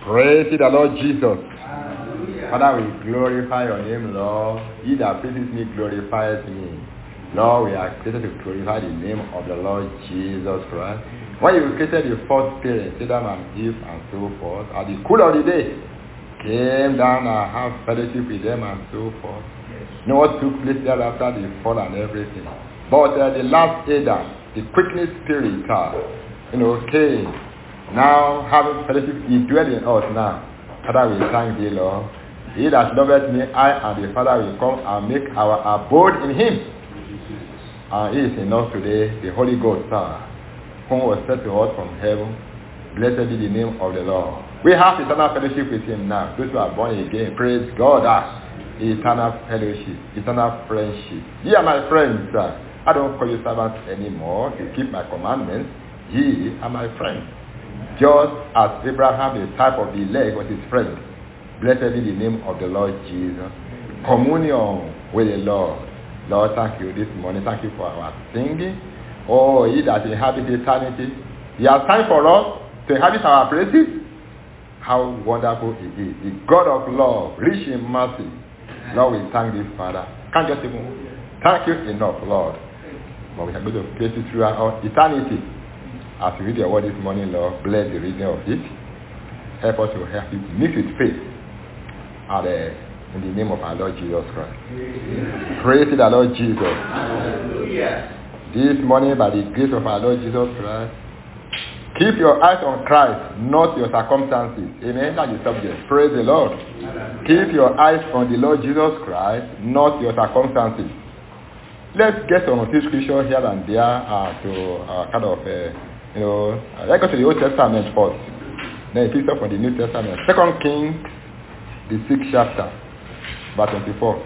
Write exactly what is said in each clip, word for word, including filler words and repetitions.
Praise the Lord Jesus. Father, we glorify your name, Lord. He that praises me glorifies me. Lord, we are created to glorify the name of the Lord Jesus Christ. When you created the first parents, Adam and Eve and so forth, at the cool of the day, came down and have fellowship with them and so forth. You know what took place thereafter, the fall and everything. But uh, the last Adam, the quickening spirit, uh, you know, came. Now having fellowship, he dwells in us now. Father, we thank thee, Lord. He that loveth me, I and the Father will come and make our abode in him. And he is in us today, the Holy Ghost, sir, whom was sent to us from heaven. Blessed be the name of the Lord. We have eternal fellowship with him now. Those who are born again, praise God. Ah, eternal fellowship, eternal friendship. Ye are my friends, sir. I don't call you servants anymore. You keep my commandments. Ye are my friends. Just as Abraham, the type of the elect, was his friend. Blessed be the name of the Lord Jesus. Communion with the Lord. Lord, thank you this morning. Thank you for our singing. Oh, he that inhabits eternity. He has time for us to inhabit our praises. How wonderful it is. The God of love, rich in mercy. Lord, we thank thee, Father. Can't just even thank you enough, Lord. But we are going to praise you throughout eternity. As we read your word this morning, Lord, bless the reading of it. Help us to help you mix with faith. And, uh, in the name of our Lord Jesus Christ. Amen. Praise the Lord Jesus. Hallelujah. This morning, by the grace of our Lord Jesus Christ, keep your eyes on Christ, not your circumstances. Amen. That's the subject. Praise the Lord. Hallelujah. Keep your eyes on the Lord Jesus Christ, not your circumstances. Let's get some of this scripture here and there uh, to uh, kind of, uh, you know, uh, let's go to the Old Testament first. Then pick up from the New Testament. Second Kings, the sixth chapter. Verse twenty-four.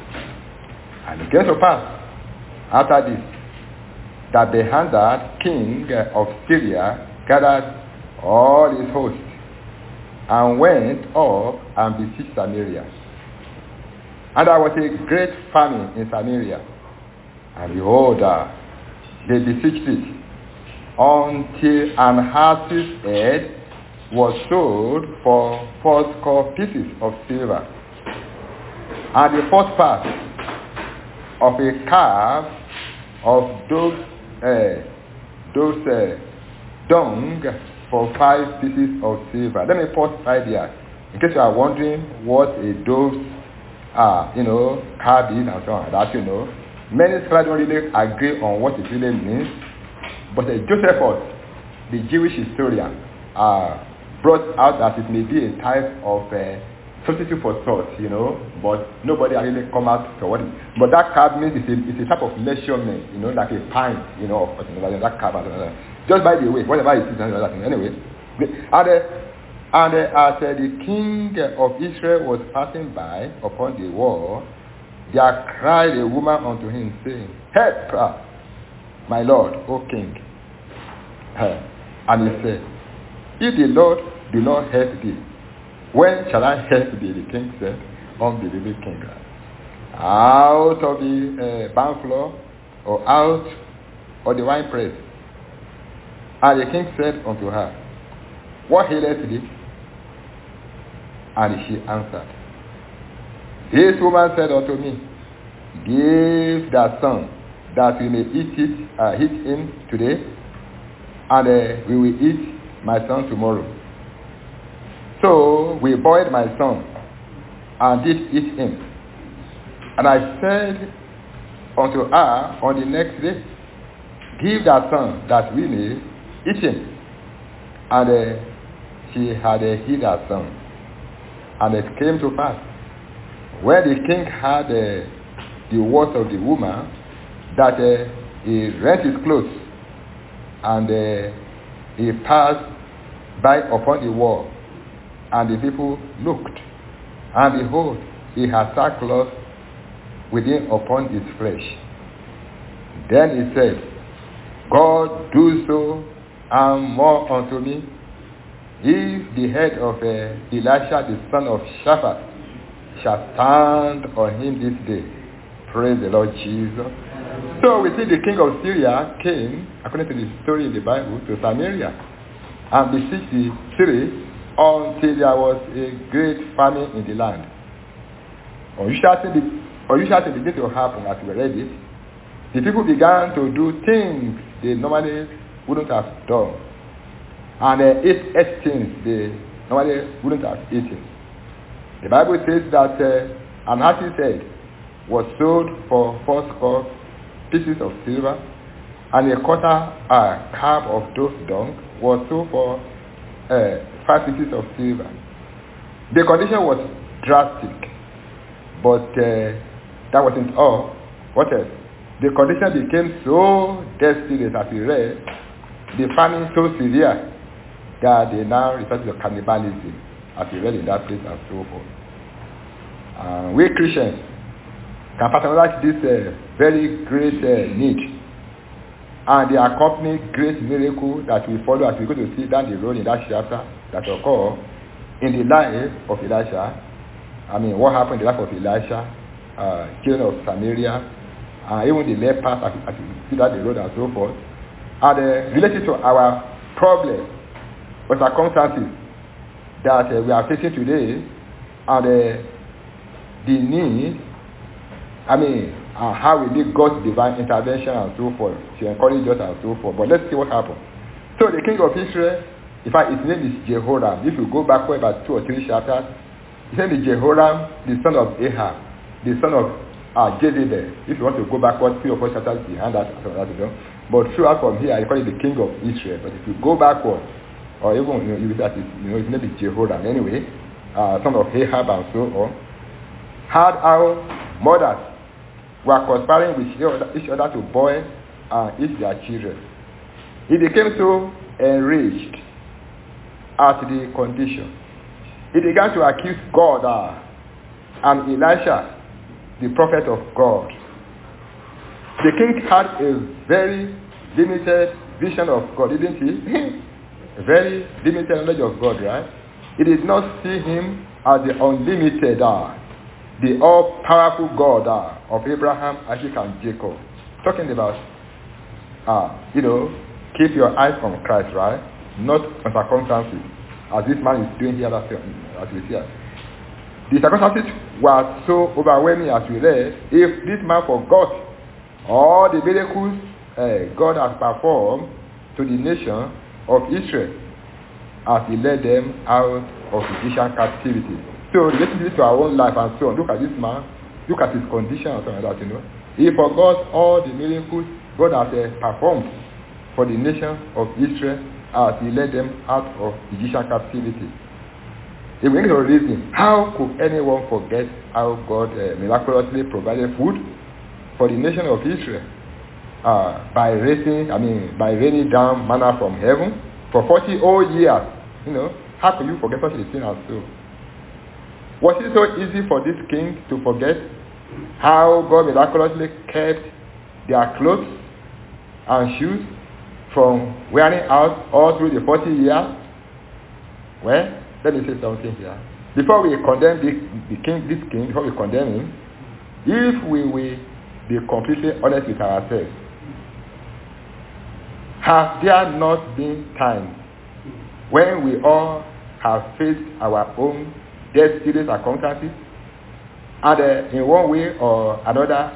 And it came to pass after this that Benhadad, king of Syria, gathered all his host and went up and besieged Samaria. And there was a great famine in Samaria. And behold, uh, they besieged it until an horse's head was sold for fourscore pieces of silver. And the first part of a calf of those, uh, those uh, dung for five pieces of silver. Let me pause right there. In case you are wondering what a dove's, uh, you know, calf is and so on, that you know. Many scholars don't really agree on what it really means. But uh, Josephus, the Jewish historian, uh, brought out that it may be a type of uh, substitute for salt, you know, but nobody really come out for what it is. But that carb means it's a, it's a type of measurement, you know, like a pint, you know, of that carb. Just by the way, whatever it is, anyway. And, uh, and uh, as uh, the king of Israel was passing by upon the wall, there cried a woman unto him, saying, Help, uh, my lord, O king. Uh, and he said, If the Lord do not help thee, when shall I help thee? The king said, Unbelieving king. Out of the uh, barn floor, or out of the winepress. And the king said unto her, What aileth thee? And she answered, This woman said unto me, Give thy son, that we may eat it, uh, eat him today, and uh, we will eat my son tomorrow. So we boiled my son and did eat him. And I said unto her on the next day, Give thy son that we may eat him. And uh, she had uh, hid her son. And it came to pass, when the king heard uh, the words of the woman, that uh, he rent his clothes, and uh, he passed by upon the wall, and the people looked, and behold, he had sackcloth within upon his flesh. Then he said, God do so and more unto me, if the head of uh, Elisha the son of Shaphat shall stand on him this day. Praise the Lord Jesus. So we see the king of Syria came, according to the story in the Bible, to Samaria and besieged the city until there was a great famine in the land. Unusual things unusual things began to happen as we read it. The people began to do things they normally wouldn't have done. And uh, ate, ate things they normally wouldn't have eaten. The Bible says that uh, an hasty head was sold for four score pieces of silver, and a quarter uh, cab of those dung was sold for uh, five pieces of silver. The condition was drastic, but uh, that wasn't all. What else? The condition became so desperate, as we read, the famine so severe that they now refer to cannibalism, as we read in that place and so forth. Uh, we Christians can personalize this uh, very great uh, need, and the accompanying great miracle that we follow as we go to see down the road in that chapter that occur in the life of Elisha. I mean, what happened in the life of Elisha, uh, king of Samaria, uh, even the lepers as, as we see down the road and so forth, and uh, related to our problem or circumstances that uh, we are facing today, and uh, the need, I mean, uh, how we need God's divine intervention and so forth to encourage us and so forth. But let's see what happened. So the king of Israel, in fact, his name is Jehoram. If you go backward about two or three chapters, his name is Jehoram, the son of Ahab, the son of uh, Jezebel. If you want to go backward three or four chapters behind that, that you know. But throughout from here, I call it the king of Israel. But if you go backward, or even you know, you that is, you know, his name is Jehoram anyway, uh, son of Ahab and so on, had our mothers were conspiring with each other to boil and eat their children. He became so enraged at the condition. He began to accuse God uh, and Elisha, the prophet of God. The king had a very limited vision of God, didn't he? A very limited knowledge of God, right? He did not see him as the unlimited, uh, the all-powerful God uh, of Abraham, Isaac, and Jacob. Talking about, uh, you know, keep your eyes on Christ, right? Not on circumstances, as this man is doing here, as we see. The circumstances were so overwhelming, as we read. If this man forgot all the miracles uh, God has performed to the nation of Israel as he led them out of Egyptian captivity. So relating this to our own life and so on, look at this man, look at his condition and something like that, you know. He forgot all the miracles God has uh, performed for the nation of Israel as he led them out of Egyptian captivity. If we need to reason, how could anyone forget how God uh, miraculously provided food for the nation of Israel uh, by raising, I mean, by raining down manna from heaven for forty whole years? You know, how could you forget such a thing as so? Was it so easy for this king to forget how God miraculously kept their clothes and shoes from wearing out all through the forty years? Well, let me say something here. Before we condemn the, the king, this king, before we condemn him, if we will be completely honest with ourselves, have there not been times when we all have faced our own death serious circumstances and uh, in one way or another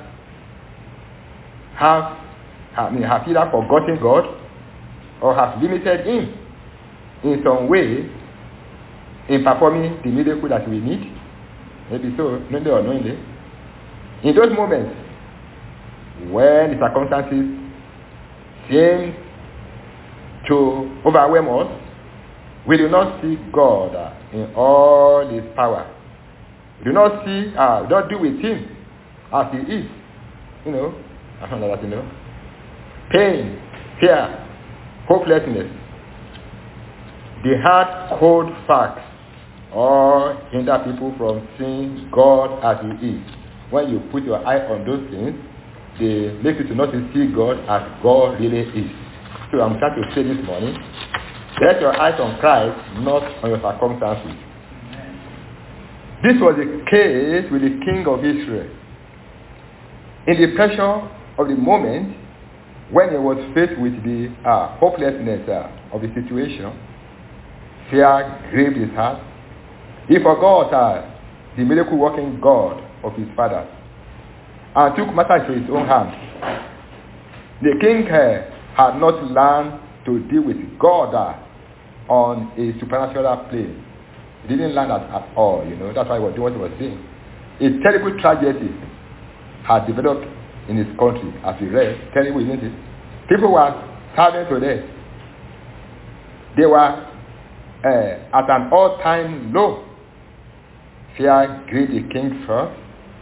have, I mean, have either forgotten God or have limited him in some way in performing the miracle that we need? Maybe so, knowingly or unknowingly. In those moments when the circumstances seem to overwhelm us, we do not see God uh, in all his power. We do not see, uh, we don't deal with him as he is. You know, I don't know that, you know. Pain, fear, hopelessness. The hard, cold facts all hinder people from seeing God as he is. When you put your eye on those things, they make you to not see God as God really is. So I'm trying to say this morning, let your eyes on Christ, not on your circumstances. This was the case with the king of Israel. In the pressure of the moment, when he was faced with the uh, hopelessness uh, of the situation, Fear grieved his heart. He forgot uh, the miracle-working God of his father and took matters into his own hands. The king uh, had not learned to deal with God uh, on a supernatural plane. He didn't learn that at all, you know. That's why he was doing what he was doing. A terrible tragedy had developed in his country, as we read. Terrible, isn't it? People were starving to death. They were uh, at an all-time low. Fear grieved the king first.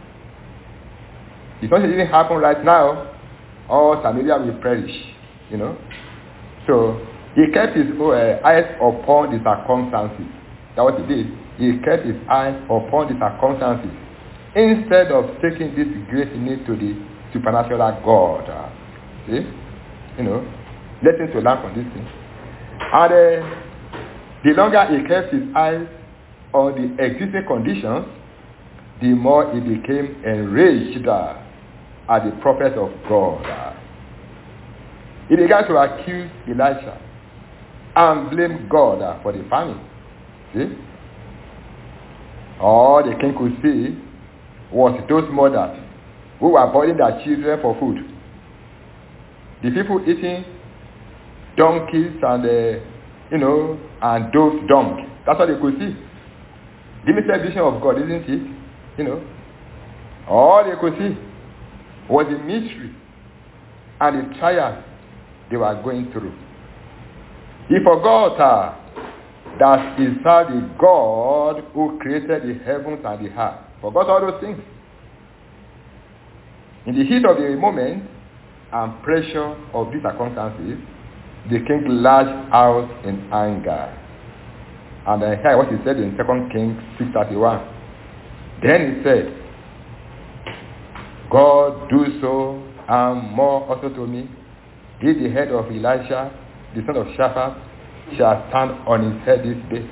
If nothing didn't happen right now, all Samaria will perish, you know. So he kept his uh, eyes upon the circumstances. That's what he did. He kept his eyes upon the circumstances instead of taking this great need to the supernatural God. Uh, see? You know, lessons to learn from this thing. And uh, the longer he kept his eyes on the existing conditions, the more he became enraged uh, at the prophet of God. Uh, he began to accuse Elisha and blame God uh, for the famine. See? All the king could see was those mothers who were boiling their children for food. The people eating donkeys and, uh, you know, and dove's dung. That's what they could see. Limited vision of God, isn't it? You know, all they could see was the mystery and the trials they were going through. He forgot uh, that he served the God who created the heavens and the earth. Forgot all those things. In the heat of the moment and pressure of these circumstances, the king lashed out in anger. And I hear what he said in Second Kings six thirty-one. Then he said, God do so and more also to me, if the head of Elisha, the son of Shaphat, shall stand on his head this day.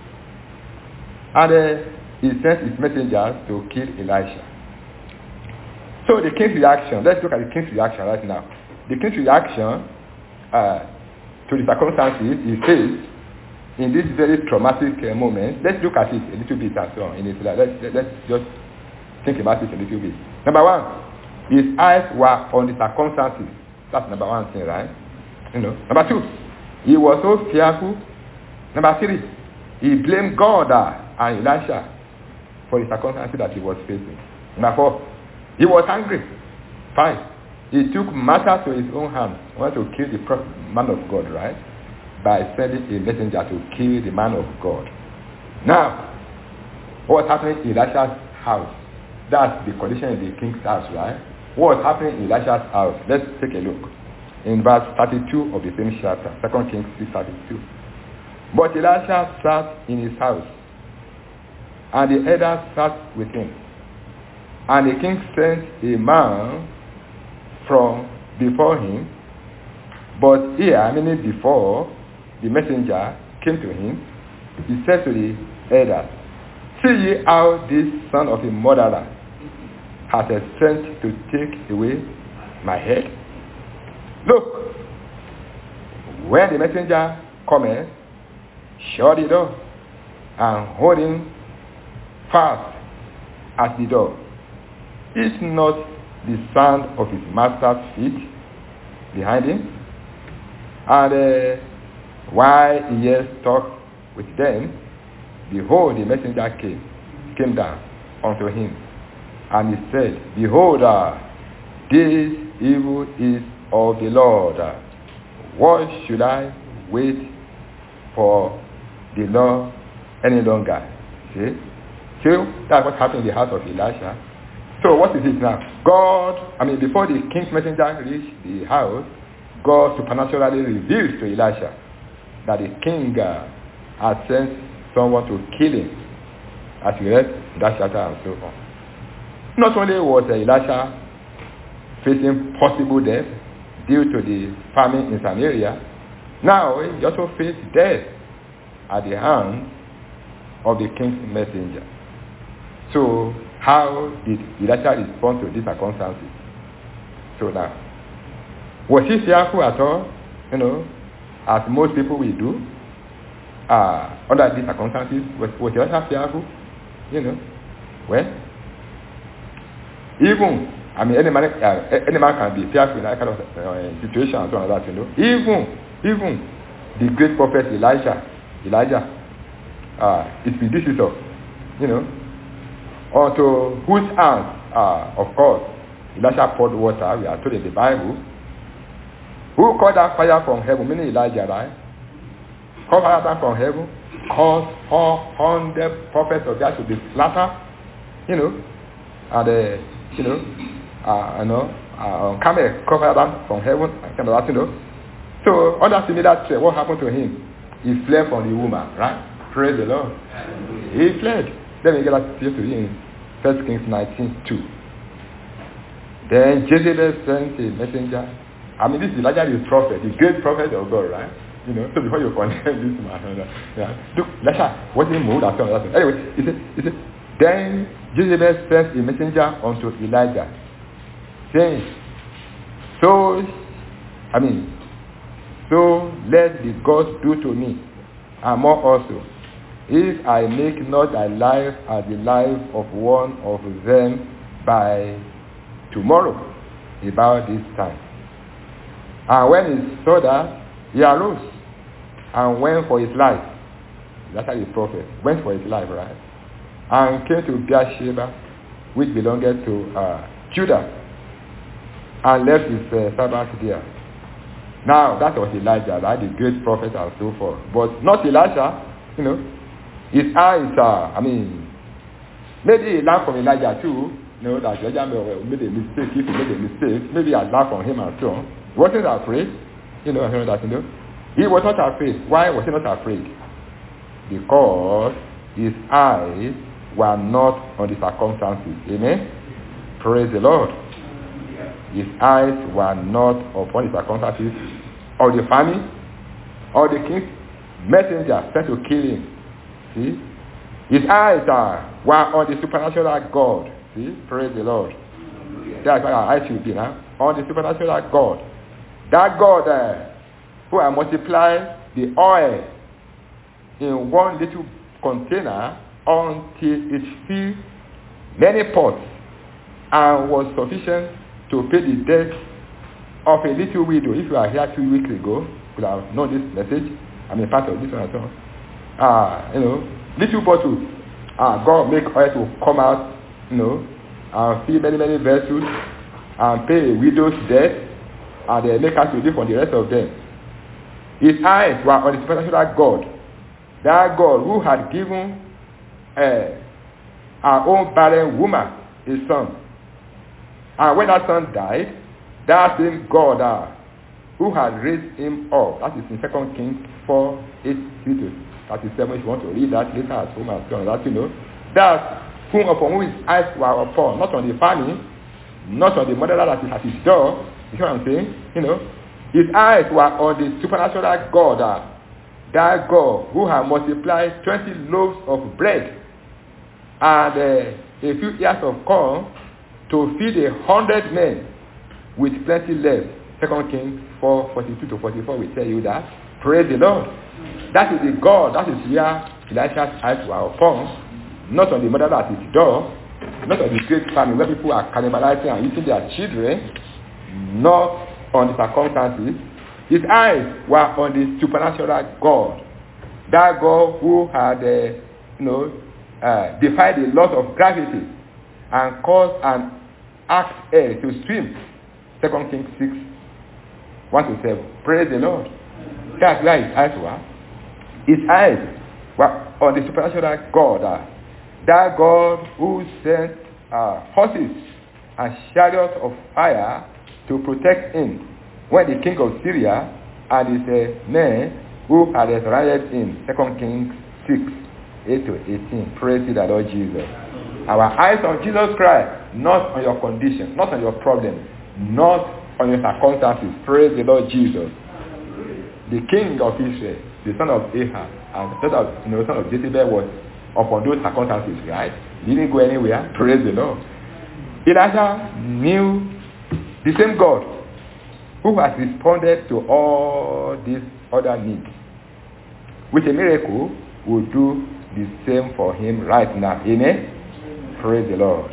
And uh, he sent his messengers to kill Elisha. So the king's reaction, let's look at the king's reaction right now. The king's reaction uh, to the circumstances he faced in this very traumatic uh, moment. Let's look at it a little bit and so on in his life. Let's, let's just think about it a little bit. Number one, his eyes were on the circumstances. That's number one thing, right? You know. Number two, he was so fearful. Number three, he blamed God uh, and Elisha for the circumstances that he was facing. Number four, he was angry. Five, he took matters to his own hands. He wanted to kill the prophet, man of God, right? By sending a messenger to kill the man of God. Now, what was happening in Elisha's house? That's the condition in the king's house, right? What was happening in Elisha's house? Let's take a look. In verse thirty-two of the same chapter, Second Kings six thirty-two. But Elisha sat in his house, and the elders sat with him. And the king sent a man from before him, but here, meaning before the messenger came to him, he said to the elders, see ye how this son of a murderer has a strength to take away my head? Look, when the messenger cometh, shut the door and hold him fast at the door. Is not the sound of his master's feet behind him? And uh, while he yet talked with them, behold, the messenger came, came down unto him, and he said, behold, uh, this evil is of the Lord. Uh, what should I wait for the Lord any longer? See? So that's what happened in the house of Elisha. So what is it now? God, I mean, before the king's messenger reached the house, God supernaturally revealed to Elisha that the king uh, had sent someone to kill him, as we read in that chapter and so on. Not only was uh, Elisha facing possible death due to the famine in Samaria, now he also faced death at the hands of the king's messenger. So how did Elisha respond to these circumstances? So now, was he fearful at all? You know, as most people will do. uh, under these circumstances, was, was Elisha fearful? You know, well, even, I mean, any man, uh, any man can be fearful in that kind of uh, situation and so on like that, you know. Even, even the great prophet Elijah, Elijah, uh, his predecessor, you know, onto whose hands, uh, of course, Elijah poured water, we are told in the Bible. Who called that fire from heaven? Meaning Elijah, right? Called fire down from heaven, caused four hundred prophets of God to be slaughtered, you know, and, uh, you know, uh, you know, uh, camel called fire down from heaven, kind of that, you know. So, under similar threat, what happened to him? He fled from the woman, right? Praise the Lord. He fled. Let me get that to you in First Kings nineteen two. Then Jezebel sent a messenger. I mean, this is Elijah, the prophet, the great prophet of God, right? You know, so before you condemn this man, yeah. Look, Elijah wasn't moved at all. Anyway, he said, he said, then Jezebel sent a messenger unto Elijah, saying, so, I mean, so let the gods do to me, and more also, if I make not thy life as the life of one of them by tomorrow, about this time. And when he saw that, he arose and went for his life. That's how the prophet went for his life, right? And came to Beersheba, which belonged to uh, Judah, and left his uh, servant there. Now, that was Elijah, right? The great prophet and so forth. But not Elijah, you know. His eyes are, I mean, maybe he learned from Elijah too, you know, that Elijah made a mistake. If he made a mistake, maybe I learned from him and so on. He wasn't afraid, you know, that, you know. He was not afraid. Why was he not afraid? Because his eyes were not on the circumstances. Amen? Praise the Lord. His eyes were not upon the circumstances of the famine or the king's messenger sent to kill him. See? His eyes are, were on the supernatural God. See? Praise the Lord. That's why our eyes should be now. On the supernatural God. That God uh, who has multiplied the oil in one little container until it filled many pots and was sufficient to pay the debt of a little widow. If you are here two weeks ago, you could have known this message. I mean, part of this one and so on. Ah, uh, you know, little bottles. Ah, uh, God make oil to come out, you know, and fill many, many vessels and pay a widow's debt, and they make us to live on the rest of them. His eyes were on the supernatural God, that God who had given uh, our own barren woman a son. And when that son died, that same God uh, who had raised him up, that is in Second Kings four, eight to thirty-seven, if you want to read that later at home and so on, that you know, that whom upon whom his eyes were upon, not on the family, not on the murderer that is at his door, you know what I'm saying? You know, his eyes were on the supernatural God, uh, that God who had multiplied twenty loaves of bread and uh, a few ears of corn to feed a hundred men with plenty left. Second Kings four, forty-two to forty-four will tell you that. Praise the Lord. That is the God, that is where Elisha's eyes were upon, not on the mother at his door, not on the great family where people are cannibalizing and eating their children, not on the circumstances. His eyes were on the supernatural God, that God who had, uh, you know, uh, defied the laws of gravity and caused an axe air to swim. Second Kings six, one to seven. Praise the Lord. That's where his eyes were. His eyes were on the supernatural God, uh, that God who sent uh, horses and chariots of fire to protect him when the king of Syria and his uh, men who had surrounded him. Second Kings six, eight to eighteen. Praise the Lord Jesus. Our eyes on Jesus Christ, not on your condition, not on your problem, not on your circumstances. Praise the Lord Jesus. The king of Israel, the son of Ahab, and the son of, you know, son of Jezebel was upon those circumstances, right? He didn't go anywhere. Praise the Lord. Elijah knew the same God who has responded to all these other needs. with a miracle will do the same for him right now. Amen? Praise the Lord.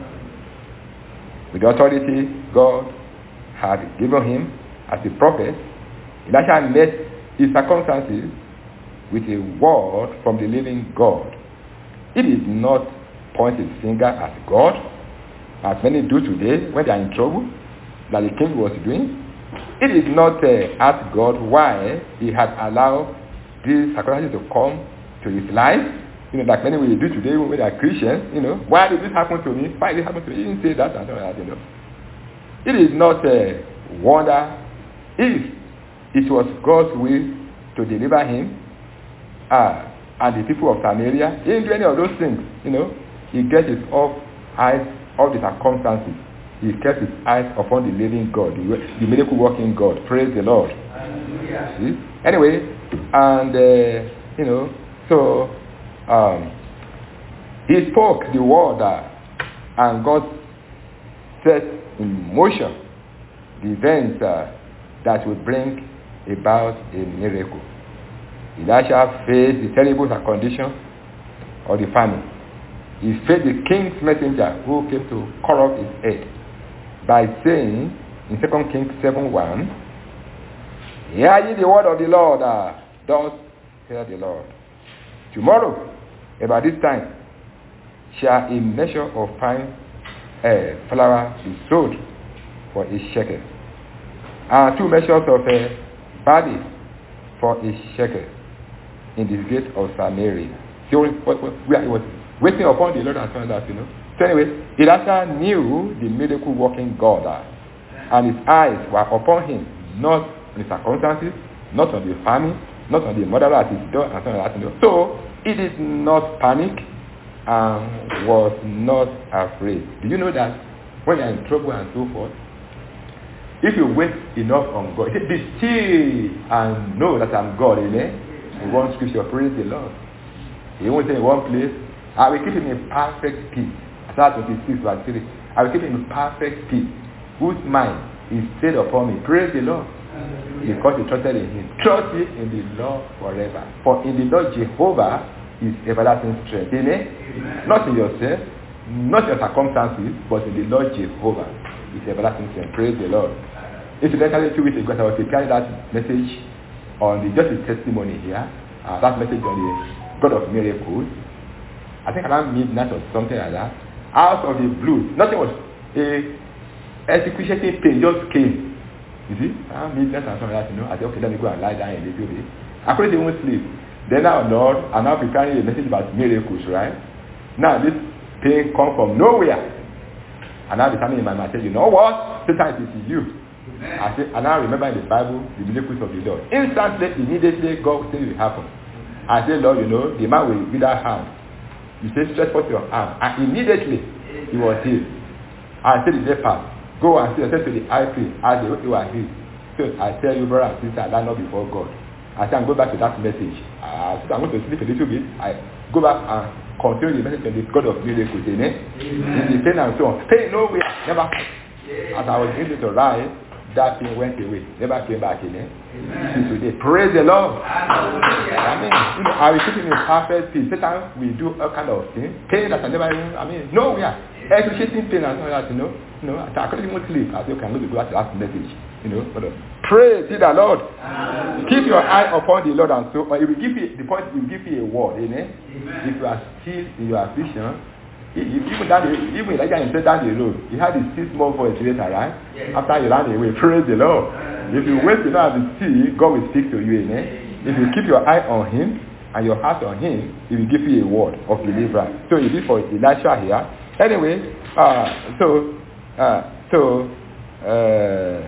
With the authority God had given him as a prophet, Elisha met his circumstances with a word from the living God. He did not point his finger at God, as many do today when they are in trouble, like the king was doing. He did not uh, ask God why he had allowed these circumstances to come to his life. You know, like many will do today when they are Christians. You know, why did this happen to me? Why did it happen to me? He didn't say that and that, you know. It is not a wonder if it was God's will to deliver him uh, and the people of Samaria. He didn't do any of those things, you know. He gets his off eyes of the circumstances. He kept his eyes upon the living God, the, the miracle working God. Praise the Lord. See? Anyway, and uh, you know, so um, he spoke the word uh, and God set in motion the events uh, that would bring about a miracle. Elisha faced the terrible condition of the famine. He faced the king's messenger who came to cut off his head by saying in Second Kings seven one, hear ye the word of the Lord, uh, thus hear the Lord. Tomorrow, about this time, shall a measure of fine uh, flour be sold for a shekel, and two measures of uh, barley for a shekel in the gate of Samaria. So he was waiting upon the Lord and found that, you know. So anyway, Elisha knew the miracle working God, uh, and his eyes were upon him, not on the circumstances, not on the famine, not on the murderer at his door, and so on. You know. So he did not panic and was not afraid. Do you know that when you are in trouble and so forth, if you wait enough on God, be still and know that I'm God, amen? In one scripture, praise the Lord. He won't say in one place, I will keep him in perfect peace. Isaiah twenty-six verse three. I will keep him in perfect peace, whose mind is stayed upon me. Praise the Lord. Because he trusted in him. Trust ye in the Lord forever. For in the Lord Jehovah is everlasting strength. Amen? Amen. Not in yourself, not your circumstances, but in the Lord Jehovah is everlasting strength. Praise the Lord. Incidentally, two weeks ago, I was preparing that message on the just a testimony here. Uh, that message on the God of miracles. I think around midnight or something like that. Out of the blue, nothing was a excruciating pain just came. You see, around midnight and something like that, you know. I said, okay, let me go and lie down a little bit. I couldn't even sleep. Then now, Lord, I'm now preparing a message about miracles, right? Now this pain comes from nowhere. And now the time in my mind said, you know what? Satan, it is you. I said, and now remember in the Bible the miracles of the Lord. Instantly, immediately, God said it will happen. I said, Lord, you know, the man will without hand. You say, stretch forth your arm. And immediately, he was healed. I said, the day passed. Go and see, I said to the high priest, as they were healed. So I tell you, brother and sister, I lie not before God. I said, go back to that message. Uh, so I'm going to sleep a little bit. I go back and continue the message of the God of miracles. Amen? In the pain and so on. Pain nowhere. Never. As I was able to rise, that thing went away. Never came back in. Amen. Today. Praise the Lord. I mean, you know, I will keep in a perfect peace. Sometimes we do all kind of things. Pain that I never even, I mean, no, we are excruciating pain and all that, you know. You know, I couldn't even sleep. I said, okay, I'm going to go back to that message. You know, but uh, praise the Lord. Amen. Keep your eye upon the Lord and so on. It will give you the point, it will give you a word, amen. Amen. If you are still in your affliction, even down the, even Elijah himself down the road, he had his still small voice later, right? Yes. After you ran away, praise the Lord. Amen. If you wait to know the sea, God will speak to you, amen. Amen. If you keep your eye on him and your heart on him, he will give you a word of deliverance. So it is for Elisha here. Anyway, uh, so, uh, so, uh,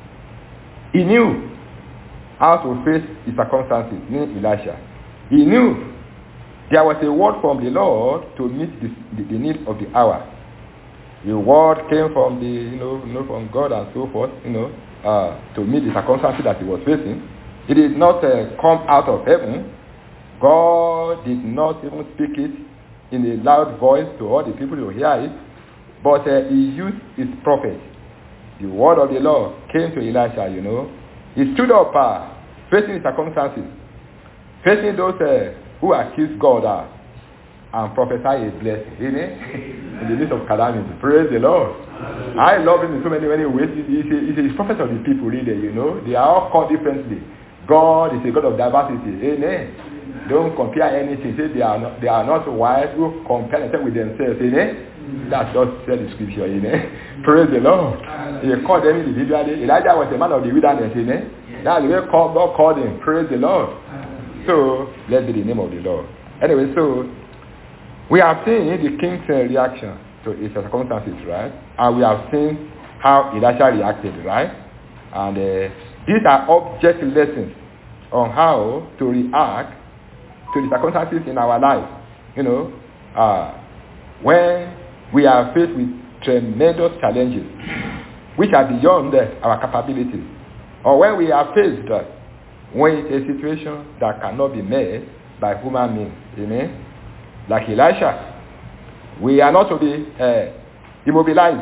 he knew how to face the circumstances, meaning Elisha. He knew there was a word from the Lord to meet the, the, the need of the hour. The word came from the, you know, you know, from God and so forth, you know, uh, to meet the circumstances that he was facing. It did not uh, come out of heaven. God did not even speak it in a loud voice to all the people to hear it, but uh, he used his prophet. The word of the Lord came to Elisha, you know. He stood up, uh, facing the circumstances, facing those uh, who accuse God uh, and prophesy a blessing. Amen? In the midst of calamity. Praise the Lord. I love him in so many, many ways. He's a, he's a prophet of the people, really, you know. They are all called differently. God is a God of diversity. Amen. Don't compare anything. Say they are not, they are not wise who compare themselves with themselves. Amen. That's just said the scripture. Amen. Praise the Lord. He called them individually. Elijah was a man of the wilderness. Amen. That's the way God called him. Praise the Lord. So, let's be the name of the Lord. Anyway, so we have seen the king's uh, reaction to his circumstances, right? And we have seen how Elisha reacted, right? And uh, these are object lessons on how to react to the circumstances in our life. You know, uh, when we are faced with tremendous challenges, which are beyond uh, our capabilities, or when we are faced uh, with a situation that cannot be met by human means, amen? Like Elisha, we are not to be uh, immobilized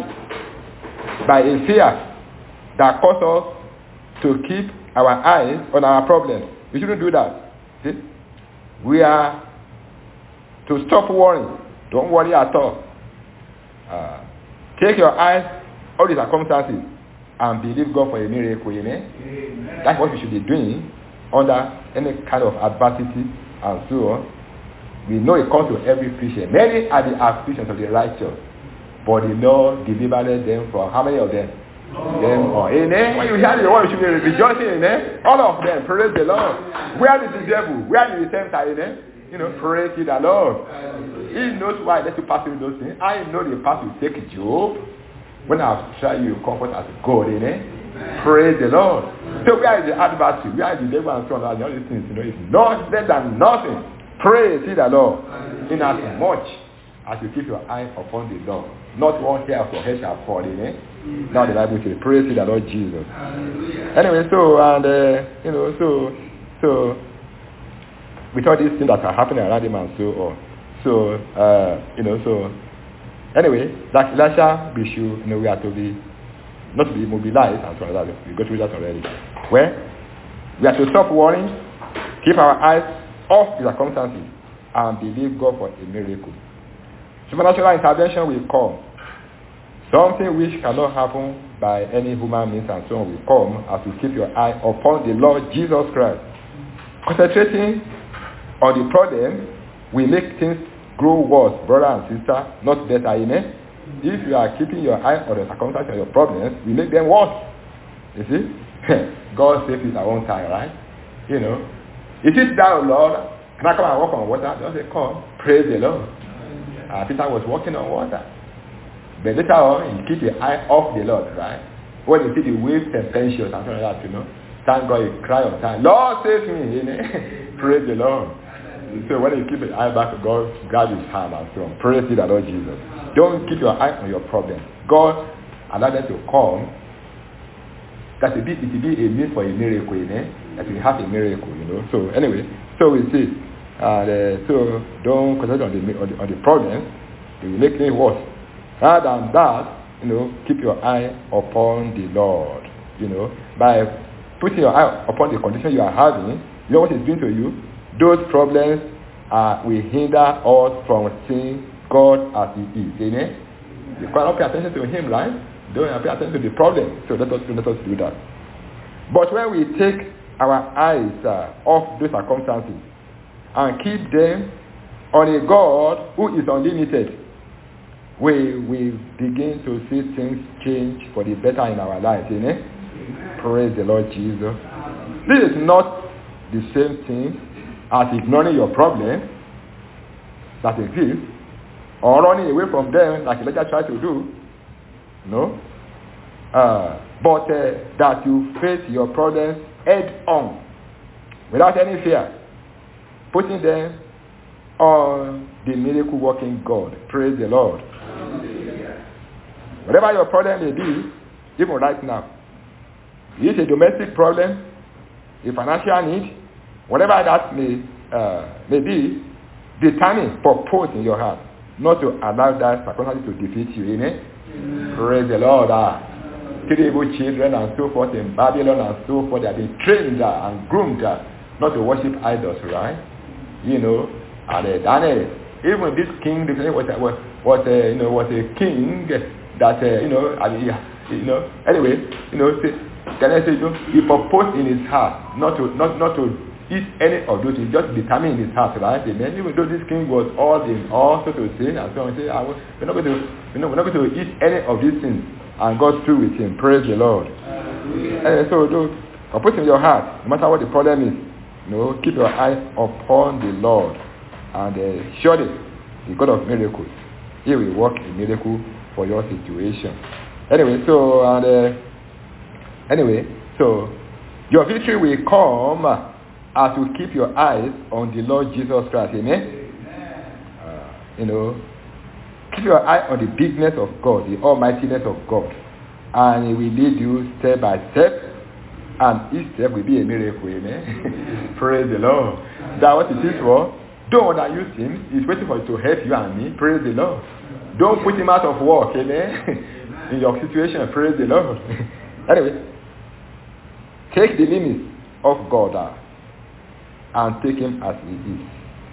by a fear that causes us to keep our eyes on our problems. We shouldn't do that. See? We are to stop worrying. Don't worry at all. Uh, take your eyes on the circumstances and believe God for a miracle. Amen? Amen. That's what we should be doing under any kind of adversity and so on. We know it comes to every Christian. Many are the afflictions of the righteous, but the Lord delivered them from how many of them? Oh. Them all. Amen. When you hear the word, you should be rejoicing. Amen. All of them. Praise the Lord. Where is the devil? Where is the tempter? Amen. You know, praise the Lord. He knows why let you pass through those things. I know the path will take Job. When I've tried you, comfort as God. Amen. Praise the Lord. So where is the adversary? Where is the devil and so on? All these things, you know, it's not less than nothing. Praise the Lord. In as much as you keep your eye upon the Lord, not one hair of your head shall fall. Amen. Now the Bible says, praise the Lord Jesus. Hallelujah. Anyway, so and uh, you know, so so with all these things that are happening around him and so on. So uh, you know, so anyway, like Elisha, we should, you know, we are to be not to be immobilized and so on. That we go through that already. Where we are to stop worrying, keep our eyes off the circumstances, and believe God for a miracle. Supernatural intervention will come. Something which cannot happen by any human means and so on will come as you keep your eye upon the Lord Jesus Christ. Concentrating on the problem will make things grow worse, brother and sister, not better. Amen. If you are keeping your eye on the circumstances and your problems, we make them worse. You see? God saves his own time, right? You know. Is it thou, Lord? Can I come and walk on water? Just say, come. Praise the Lord. Uh, Peter was walking on water. But later on, you keep your eye off the Lord, right? When you see the waves tempestuous and something like that, you know, thank God you cry on time. Lord, save me. Amen. Praise the Lord. So when you keep your eye back to God, grab his hand and so on. Praise the Lord Jesus. Don't keep your eye on your problem. God allow them to come. That it will be a means for a miracle, amen? That we have a miracle, you know. So anyway, so we see. And uh, so don't concentrate on the, on the on the problem. It will make things worse. Rather than that, you know, keep your eye upon the Lord. You know, by putting your eye upon the condition you are having, you know what it's doing to you? Those problems uh, will hinder us from seeing God as He is. Amen? You cannot pay attention to Him, right? Don't pay attention to the problem. So let us, let us do that. But when we take our eyes uh, off those circumstances and keep them on a God who is unlimited, we will begin to see things change for the better in our lives. Amen? Amen. Praise the Lord Jesus. This is not the same thing as ignoring your problem that exists or running away from them like Elijah tried to do. No? Uh, but uh, that you face your problems head on without any fear, putting them on the miracle working God. Praise the Lord. Hallelujah. Whatever your problem may be, even right now, is it a domestic problem, a financial need, whatever that may uh, may be, determine purpose in your heart, not to allow that circumstance to defeat you. Amen? Amen. Praise the Lord. Ah, three evil children and so forth in Babylon and so forth, they have been trained uh, and groomed uh, not to worship idols, right? You know, and uh, Daniel, even this king, was was, was uh, you know was a king that uh, you know, I mean, you know. Anyway, you know, say, Daniel said, you know, he proposed in his heart not to not not to eat any of those. He just determined in his heart, right? Amen. Even though this king was all in all, so to say, and so on, say, I will, we're not going to, you know, we're not going to eat any of these things, and God through with him. Praise the Lord. And so, do propose in your heart, no matter what the problem is. You know, keep your eyes upon the Lord, and uh, surely the God of miracles, He will work a miracle for your situation. Anyway, so and uh, anyway, so your victory will come as you keep your eyes on the Lord Jesus Christ. Amen. Uh, you know, keep your eye on the bigness of God, the almightiness of God, and He will lead you step by step. And each step will be a miracle, amen. Praise the Lord. That's what it is for. Don't underuse him. He's waiting for you to help you and me. Praise the Lord. Don't put him out of work, amen. In your situation, praise the Lord. Anyway, take the limits of God out and take him as he is.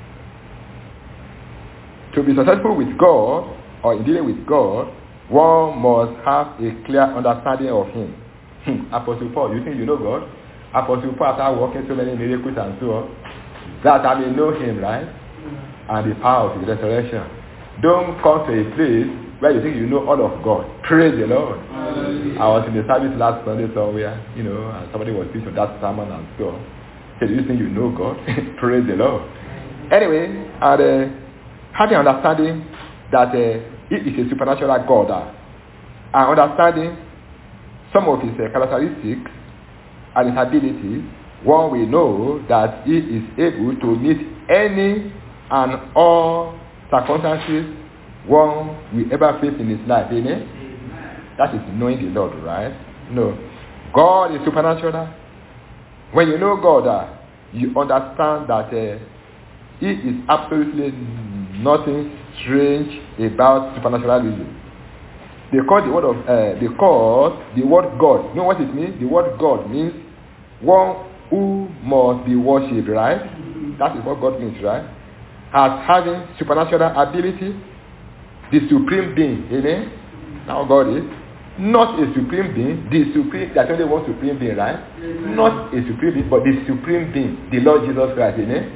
To be successful with God or in dealing with God, one must have a clear understanding of him. Apostle Paul, you think you know God? Apostle Paul, after working so many miracles and so on, that I may know him, right? And the power of his resurrection. Don't come to a place where you think you know all of God. Praise the Lord. Hallelujah. I was in the service last Sunday somewhere, you know, and somebody was preaching that sermon and so on. Said, do you think you know God? Praise the Lord. Anyway, and uh, having understanding that uh, he is a supernatural God, uh, and understanding some of his uh, characteristics and his abilities, one will know that he is able to meet any and all circumstances one will ever face in his life. Amen? Amen. That is knowing the Lord, right? No. God is supernatural. When you know God, uh, you understand that uh, he is absolutely nothing strange about supernaturalism. Because the word of uh, because the word God, you know what it means? The word God means one who must be worshipped, right? That is what God means, right? As having supernatural ability, the supreme being, amen? Now God is not a supreme being, the supreme, there's only one supreme being, right? Not a supreme being, but the supreme being, the Lord Jesus Christ,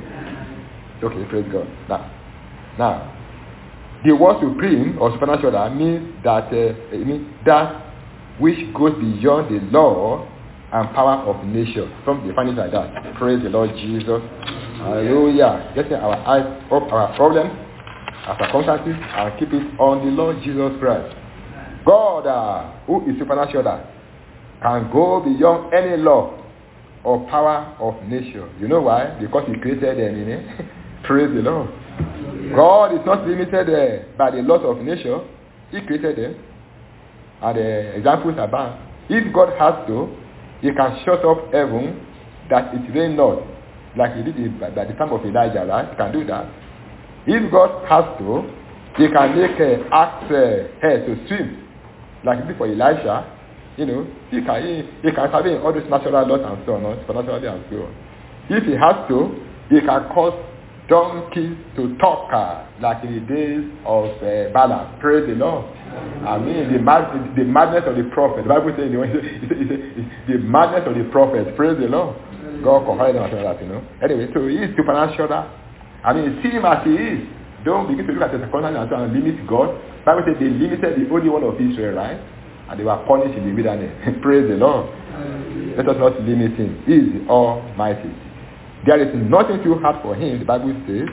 amen? Okay, praise God. Now, now, the word supreme or supernatural means that uh, it means that which goes beyond the law and power of nature. Some define it like that. Praise the Lord Jesus. Hallelujah. Getting our eyes off our problems, our circumstances, and keep it on the Lord Jesus Christ. God, uh, who is supernatural, can go beyond any law or power of nature. You know why? Because he created them, you know? Praise the Lord. God is not limited uh, by the laws of nature. He created them. And the uh, examples are bad. If God has to, he can shut up heaven that it rain not. Like he did by, by the time of Elijah, right? He can do that. If God has to, he can make uh, axe uh, hair to swim. Like he did for Elijah. You know, he can, he, he can have all these natural laws and so on, supernaturally and so on. If he has to, he can cause donkeys to talk uh, like in the days of uh, Balaam. Praise the Lord. I mean, the, mad, the madness of the prophet. The Bible says, you know, it's, it's, it's, it's the madness of the prophet. Praise the Lord. God confirmed them that, you know. Anyway, so he is supernatural. I mean, see him as he is. Don't begin to look at the circumstances and limit God. The Bible says they limited the only one of Israel, right? And they were punished in the wilderness. Praise the Lord. Let us not limit him. He is the Almighty. There is nothing too hard for him, the Bible says.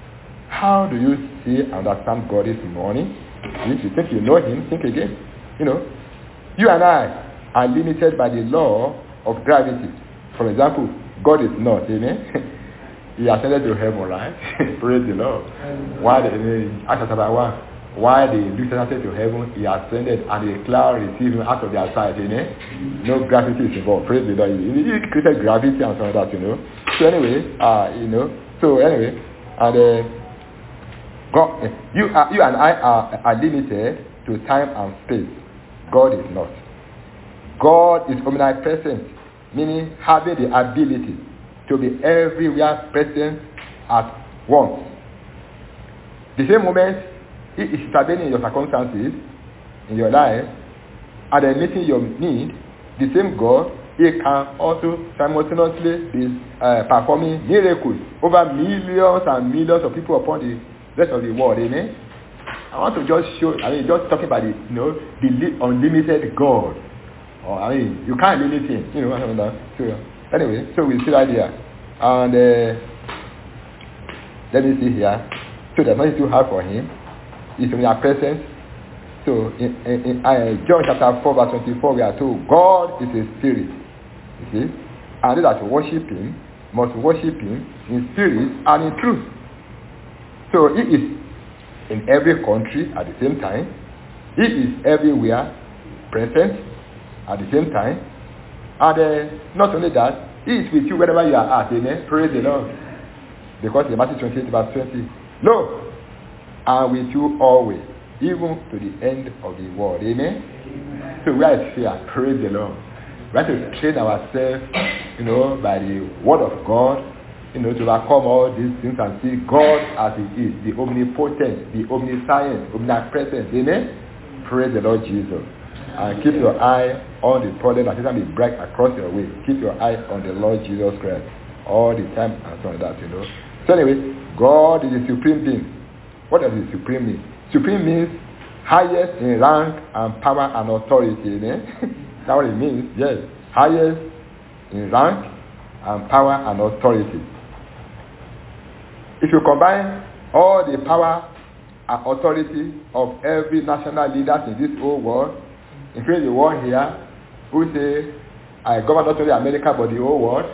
How do you see and understand God this morning? If you think you know him, think again. You know, you and I are limited by the law of gravity. For example, God is not, amen? He ascended to heaven, right? Praise the Lord. Why the Acts chapter one? Why the Lucifer ascended to heaven? He ascended and the cloud received him out of their sight, amen? No gravity is involved. Praise the Lord. He created gravity and some of that, you know. So anyway, uh, you know. So anyway, and uh, God, you are, you and I are, are limited to time and space. God is not. God is omnipresent, meaning having the ability to to be everywhere present at once. The same moment He is intervening in your circumstances, in your life, and then meeting your need, the same God, He can also simultaneously be uh, performing miracles over millions and millions of people upon the rest of the world. Amen. I want to just show, I mean, just talking about the, you know, the li- unlimited God. Or, I mean, you can't limit Him. You know what I'm saying? So, anyway, so we see that here. And uh, let me see here. So there's nothing too hard for Him. He's in our presence. So in, in, in uh, John chapter four verse twenty-four, we are told God is a spirit. You see? And those that worship Him must worship Him in spirit and in truth. So He is in every country at the same time. He is everywhere present at the same time. And uh, not only that, He is with you wherever you are at. Amen. Praise the Lord. Because in Matthew twenty-eight verse twenty, Lo, I am with you always, even to the end of the world. Amen? Amen. So we are here. Praise the Lord. We have to train ourselves, you know, by the word of God, you know, to overcome all these things and see God as He is, the omnipotent, the omniscient, omnipresent. Amen? Praise the Lord Jesus. And keep your eye on the problem that Satan will break across your way. Keep your eye on the Lord Jesus Christ all the time and so on that, you know. So anyway, God is the supreme being. What does the supreme mean? Supreme means highest in rank and power and authority. Amen? That's what it means. Yes. Highest in rank and power and authority. If you combine all the power and authority of every national leader in this whole world, including the one here, who say, I govern not only America but the whole world.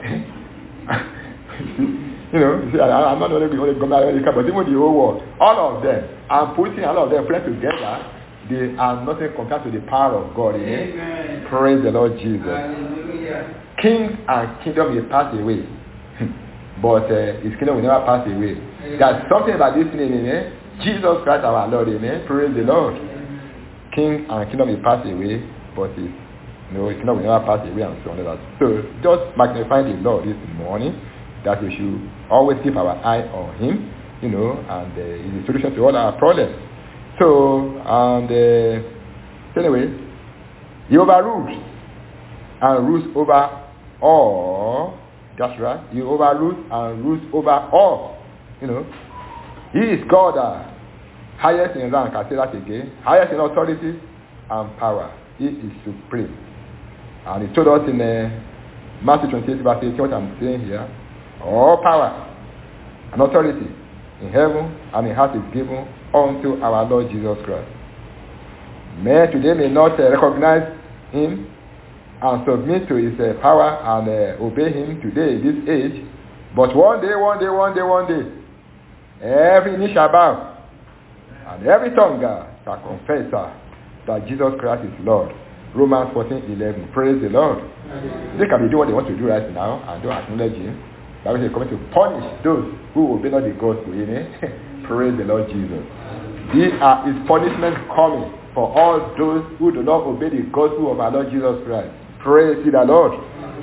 You know, you see, I, I'm not only going to govern America but even the whole world. All of them, I'm putting all of them friends together, they are nothing compared to the power of God. Amen? Amen. Praise the Lord Jesus. Hallelujah. Kings and kingdom may pass away, but uh, His kingdom will never pass away. Amen. There's something about this name, amen? Jesus Christ our Lord, amen? Praise the Lord. Amen. King and kingdom may pass away, but His, you know, His kingdom will never pass away and so on. So just magnify the Lord this morning, that we should always keep our eye on Him, you know, and uh, He's the solution to all our problems. So, and uh, so anyway, He overrules and rules over all. That's right. He overrules and rules over all. You know, He is God, uh, highest in rank. I say that again. Highest in authority and power. He is supreme. And He told us in uh, Matthew twenty-eight verse eighteen, what I'm saying here. All power and authority in heaven and in earth is given unto our Lord Jesus Christ. Men today may not uh, recognize Him and submit to His uh, power and uh, obey Him today, this age, but one day, one day, one day, one day, every knee shall bow and every tongue uh, shall confess uh, that Jesus Christ is Lord. Romans fourteen eleven. Praise the Lord. They can be doing what they want to do right now and don't acknowledge Him. That means He's coming to punish those who obey not the gospel. Amen. Praise the Lord Jesus. These are His punishments coming for all those who do not obey the gospel of our Lord Jesus Christ. Praise the Lord.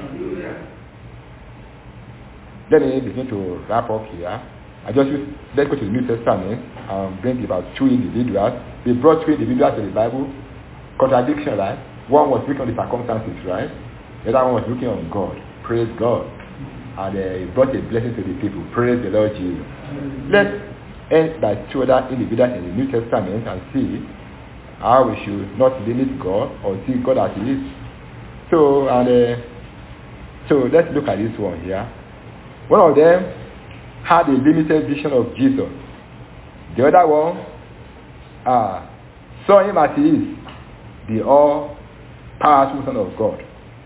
Let me begin to wrap up here. I just use, let's go to the New Testament and bring about two individuals. They brought two individuals to the Bible. Contradiction, right? One was looking on the circumstances, right? The other one was looking on God. Praise God. And uh, He brought a blessing to the people. Praise the Lord Jesus. Let's end by two other individuals in the New Testament and see how we should not limit God or see God as He is. So, and uh, so let's look at this one here. One of them had a limited vision of Jesus. The other one uh, saw Him as He is, the all-powerful Son of God.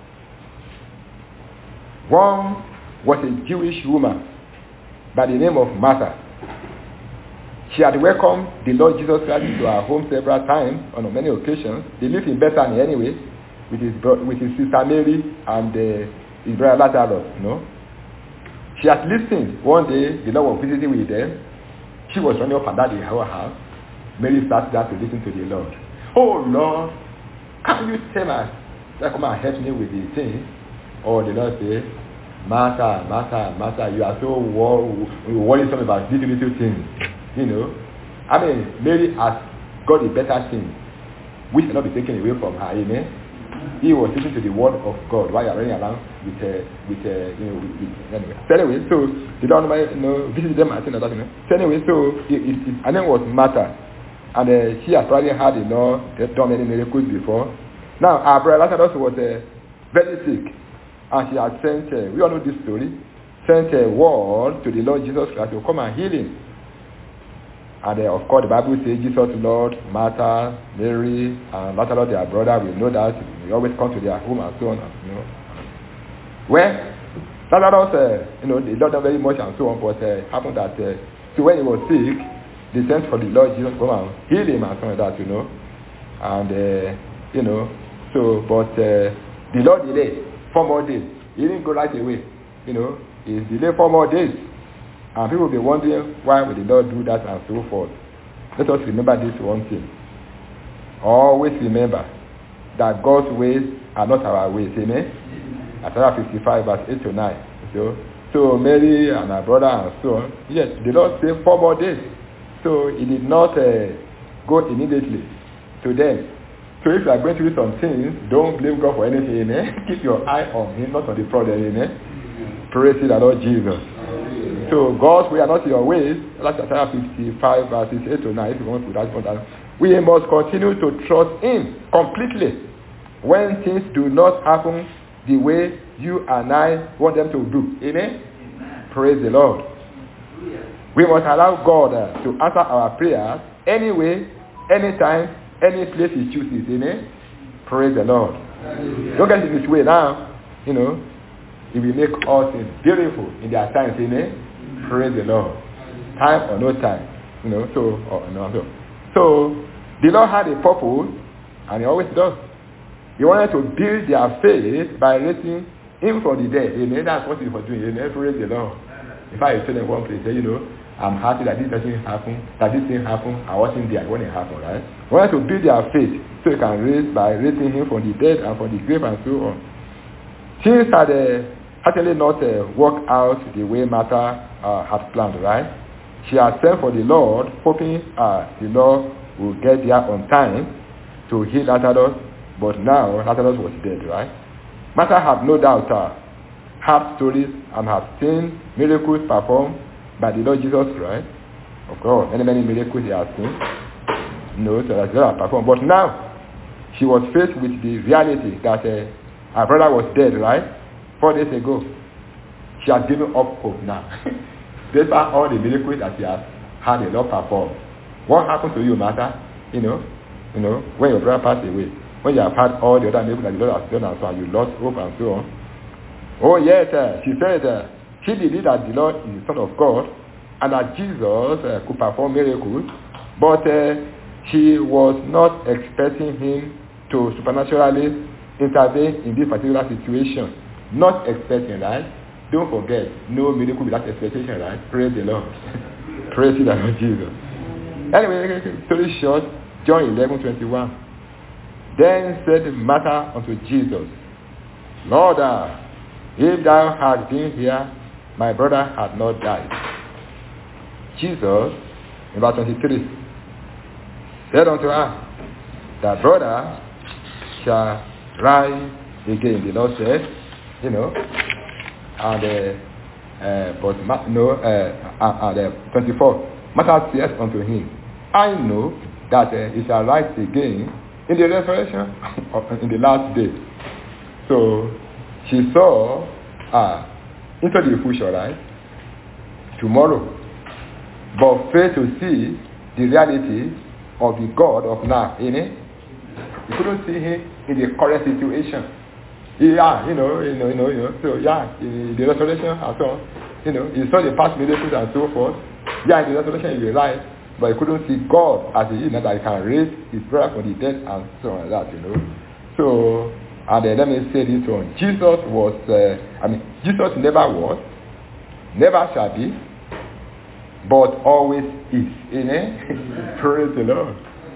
One was a Jewish woman by the name of Martha. She had welcomed the Lord Jesus Christ into her home several times on many occasions. They lived in Bethany anyway, with his bro- with his sister Mary and uh, his brother Lazarus. You know, she had listened. One day, the Lord was visiting with them. She was running up and down the whole house. Mary sat down to listen to the Lord. Oh Lord, can you tell us that come and help me with the thing? Or the Lord say, Martha, Martha, Martha, you are so worried about little, little things. You know, I mean, Mary has got a better thing, which cannot be taken away from her. Amen. He was listening to the word of God while you are running around with, uh, with, uh, you know, with, with anyway. So anyway, so the Lord, you know, visited them and said that, you know. So anyway, so it, it, it, her name was Martha, and uh, she has probably had, you know, done many miracles before. Now, our brother Lazarus was uh, very sick, and she had sent, uh, we all know this story, sent a word to the Lord Jesus Christ to come and heal him. And uh, of course, the Bible says Jesus, Lord, Martha, Mary, and Lazarus, their brother. We know that we always come to their home and so on. And, you know, well, Lazarus, uh, you know, they loved them very much and so on. But uh, happened that uh, so when he was sick, they sent for the Lord Jesus to come and heal him and so on like that, you know. And uh, you know, so but uh, the Lord delayed four more days. He didn't go right away. You know, he delayed four more days. And people will be wondering, why would the Lord do that and so forth. Let us remember this one thing. Always remember that God's ways are not our ways. Amen? Isaiah fifty-five verse eight to nine. So, so Mary and her brother and so on. Yes, the Lord saved four more days. So he did not uh, go immediately to them. So if you are going through some things, don't blame God for anything. Amen? Keep your eye on him, not on the problem. Amen? Praise the Lord Jesus. So God's way are not your ways. That's Isaiah fifty-five verses eight to nine. If you want to that one, we must continue to trust him completely when things do not happen the way you and I want them to do. Amen? Amen. Praise the Lord. Yeah. We must allow God uh, to answer our prayers anyway, anytime, any place he chooses. Amen? Praise the Lord. Yeah. Don't get in his way now. You know, he will make all things beautiful in their times. Amen? Praise the Lord. Time or no time. You know, so, or no, so. So, the Lord had a purpose, and he always does. He wanted to build their faith by raising him from the dead. Amen. That's what he was doing. Amen. Praise the Lord. If I tell them one place, say, you know, I'm happy that this doesn't happen, that this thing happened, I wasn't there when it happened, right? He wanted to build their faith so he can raise by raising him from the dead and from the grave and so on. Things had uh, actually not uh, worked out the way Martha uh, had planned, right? She had sent for the Lord, hoping uh, the Lord will get there on time to heal Lazarus, but now Lazarus was dead, right? Martha had no doubt uh, heard stories and have seen miracles performed by the Lord Jesus Christ. Of course, many, many miracles he has seen. No, so that's not performed. But now, she was faced with the reality that uh, her brother was dead, right? Four days ago. She has given up hope now. Despite all the miracles that she has had the Lord perform. What happened to you, Martha? You know, you know, when your brother passed away, when you have had all the other miracles that the Lord has done and so on, you lost hope and so on. Oh yes, uh, she said uh, she believed that the Lord is the Son of God and that Jesus uh, could perform miracles, but uh, she was not expecting him to supernaturally intervene in this particular situation. Not expecting, right? Don't forget, no miracle without expectation, right? Praise the Lord. Praise the Lord Jesus. Anyway, story short, John eleven twenty-one. Then said Martha unto Jesus, Lord, uh, if thou hadst been here, my brother had not died. Jesus, in verse twenty-three, said unto her, thy brother shall rise again. The Lord said, you know, and uh, uh, but Ma- no, uh, uh, uh, twenty-four. Martha says unto him, I know that uh, he shall rise again in the resurrection in the last day. So she saw uh, into the future, right? Tomorrow, but failed to see the reality of the God of now. Amen. You couldn't see him in the current situation. Yeah, you know, you know, you know, you know. So yeah, in the resurrection and so on, you know, he saw the past miracles and so forth. Yeah, in the resurrection he will rise, but he couldn't see God as he is, that he can raise his brother from the dead and so on like that, you know. So, and then let me say this one: Jesus was, uh, I mean, Jesus never was, never shall be, but always is. Amen. Praise the Lord.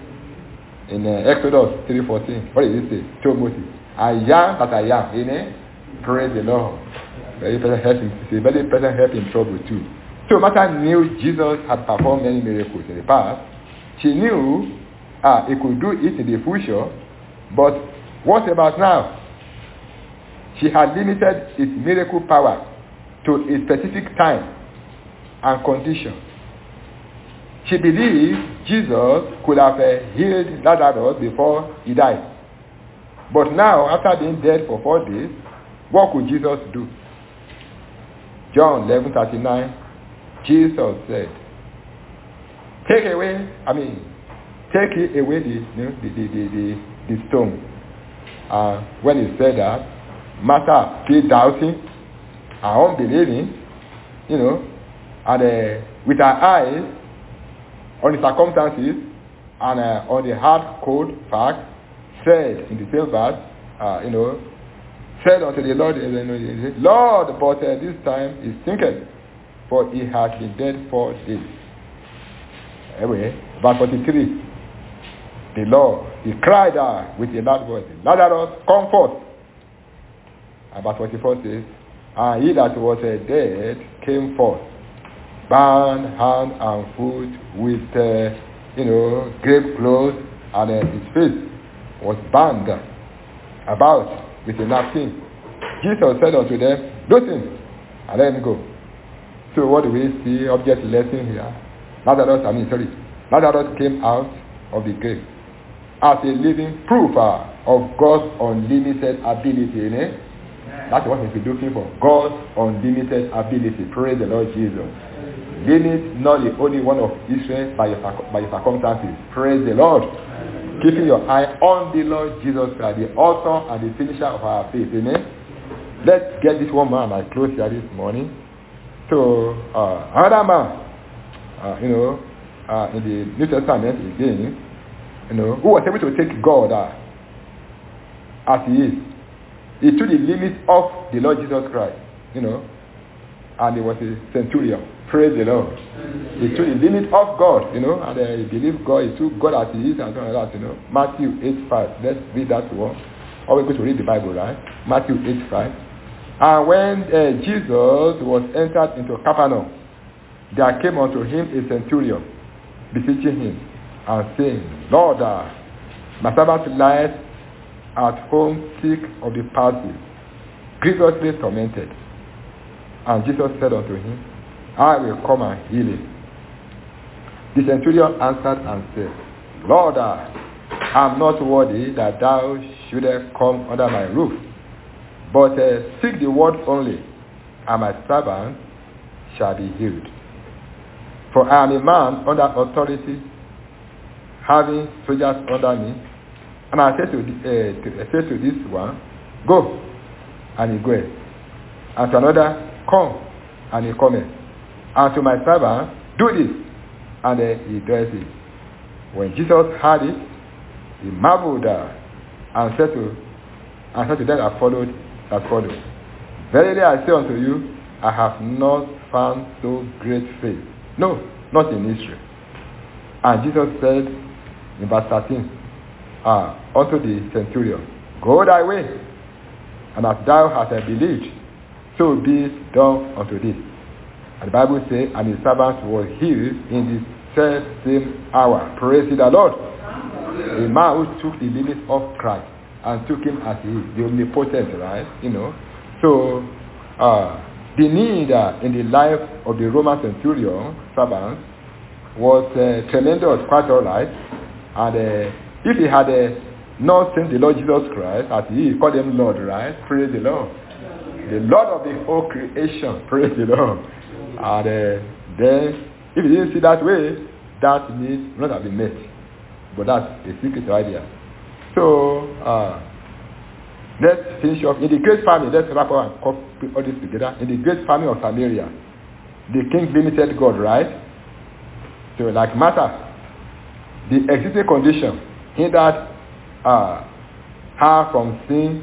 In uh, Exodus three fourteen, what did he say? Told Moses, I am that I am. Amen. Praise the Lord. Very present help in, it's a very present help in trouble too. So Martha knew Jesus had performed many miracles in the past. She knew ah, he could do it in the future. But what about now? She had limited his miracle power to a specific time and condition. She believed Jesus could have uh, healed Lazarus before he died. But now, after being dead for four days, what could Jesus do? John eleven thirty-nine, Jesus said, take away, I mean, take away the, you know, the, the, the, the, the stone. Uh, when he said that, Martha still doubting, and unbelieving, you know, and uh, with her eyes on the circumstances and uh, on the hard cold fact, said in the same verse, uh, you know, said unto the Lord, Lord, but uh, this time is thinketh, for he has been dead four days. Anyway, verse forty-three, the Lord, he cried out with a loud voice, Lazarus, come forth. And verse forty-four says, and he that was uh, dead came forth, bound hand and foot with, uh, you know, grave clothes, and uh, his face was bound about with a napkin. Jesus said unto them, listen, and let him go. So what do we see? Object lesson here. Lazarus, I mean, sorry, Lazarus came out of the grave as a living proof uh, of God's unlimited ability. Eh? That's what we're looking for. God's unlimited ability. Praise the Lord Jesus. Limit not the only one of Israel by your, by your circumstances. Praise the Lord. Keeping your eye on the Lord Jesus Christ, the author and the finisher of our faith. Amen. Let's get this one man I close here this morning. So, uh, another man, uh, you know, uh, in the New Testament again, you know, who was able to take God uh, as he is. He took the limit of the Lord Jesus Christ, you know, and he was a centurion. Praise the Lord. He took the limit of God, you know, and uh, he believed God, he took God as he is and something like that, you know. Matthew eight five. Let's read that one. Or we're going to read the Bible, right? Matthew eight five. And when uh, Jesus was entered into Capernaum, there came unto him a centurion, beseeching him, and saying, Lord, uh, my servant lieth at home sick of the palsy, grievously tormented. And Jesus said unto him, I will come and heal him. The centurion answered and said, Lord, I am not worthy that thou shouldest come under my roof, but uh, speak the word only, and my servant shall be healed. For I am a man under authority, having soldiers under me. And I said to, uh, to, I said to this one, go, and he goeth. And to another, come, and he cometh. And to my servant, do this, and uh, he does it. When Jesus heard it, he marveled uh, and said to and said to them that followed that followed, verily I say unto you, I have not found so great faith. No, not in Israel. And Jesus said in verse thirteen, uh, unto the centurion, go thy way, and as thou hast believed, so be it done unto thee. And the Bible says, and his servant was healed in the self same hour. Praise the Lord. A man who took the limit of Christ and took him as he is, the omnipotent, right? You know. So uh, the need uh, in the life of the Roman centurion servant was uh, tremendous, quite all right. And uh, if he had uh, not seen the Lord Jesus Christ as he is, called him Lord, right? Praise the Lord. The Lord of the whole creation. Praise the Lord. And uh, then, if you didn't see that way, that need would not have been met. But that's a secret idea. So, uh, let's finish off. In the great family, let's wrap up and copy all this together. In the great family of Samaria, the king limited God, right? So, like Martha, the existing condition hindered uh, her from seeing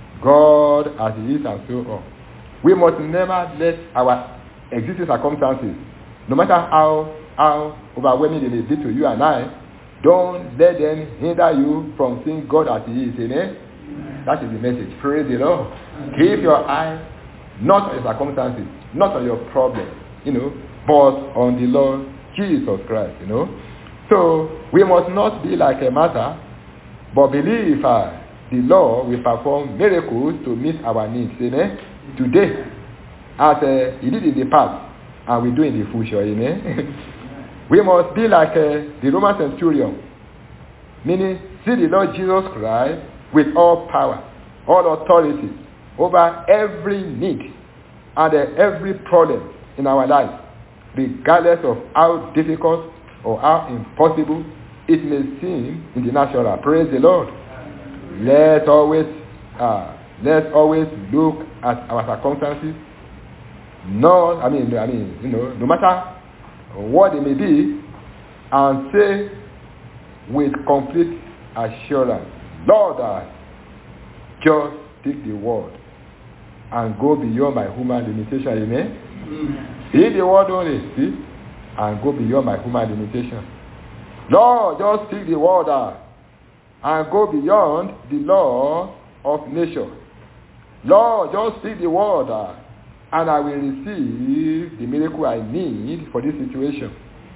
God as he is and so on. We must never let our existing circumstances, no matter how how overwhelming they may be to you and I, don't let them hinder you from seeing God as he is. Amen? That is the message. Praise the Lord. Keep your eye not on your circumstances, not on your problem, you know, but on the Lord Jesus Christ, you know. So we must not be like a Martha, but believe uh, the Lord will perform miracles to meet our needs, amen, today, as uh, he did in the past, and we do in the future, amen. We must be like uh, the Roman centurion, meaning see the Lord Jesus Christ with all power, all authority over every need and uh, every problem in our life, regardless of how difficult or how impossible it may seem in the natural. Praise the Lord. Let's always, uh, let's always look at our circumstances. No, I mean, I mean, you know, no matter what it may be, and say with complete assurance, Lord, I just take the word and go beyond my human limitation. Amen. Mm. See the word only, see, and go beyond my human limitation. Lord, just take the word uh, and go beyond the law of nature. Lord, just take the word uh, and I will receive the miracle I need for this situation.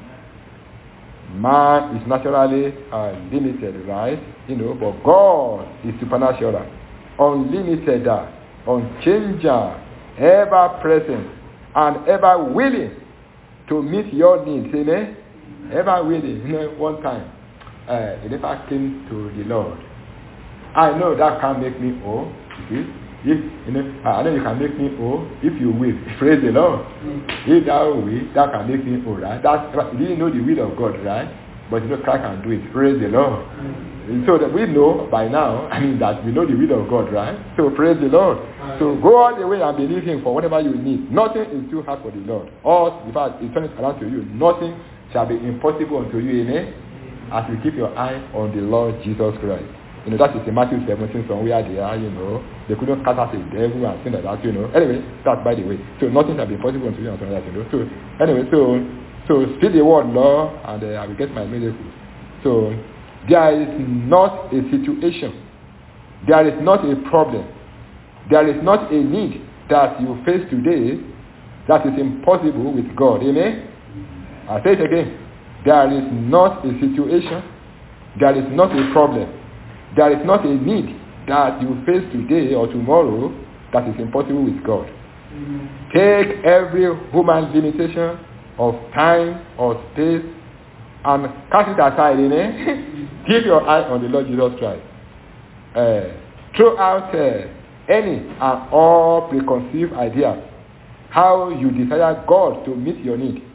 Man is naturally uh, limited, right? You know, but God is supernatural, unlimited, uh, unchanging, ever present, and ever willing to meet your needs. Amen? Ever willing. You know, one time, uh, the leper came to the Lord. I know that can't make me whole. You see? If, you know, I know you can make me whole if you will. Praise the Lord. Mm. If thou will, that can make me whole, right? That's, you didn't know the will of God, right? But you know, Christ can do it. Praise the Lord. Mm. So that we know by now, I mean, that we know the will of God, right? So praise the Lord. Mm. So go all the way and believe Him for whatever you need. Nothing is too hard for the Lord. Or, in fact, it turns around to you. Nothing shall be impossible unto you, amen? As you keep your eye on the Lord Jesus Christ. You know, that is in Matthew seventeen, somewhere they are, you know. They couldn't cast out a devil and things like that, you know. Anyway, that's by the way. So nothing shall be possible unto you and something like that, you know. So, anyway, so, so speak the word, Lord, and uh, I will get my miracle. So, there is not a situation. There is not a problem. There is not a need that you face today that is impossible with God. Amen? I say it again. There is not a situation. There is not a problem. There is not a need that you face today or tomorrow that is impossible with God. Mm-hmm. Take every human limitation of time or space and cast it aside. Amen? Keep your eye on the Lord Jesus Christ. Uh, throw out uh, any and all preconceived ideas how you desire God to meet your need.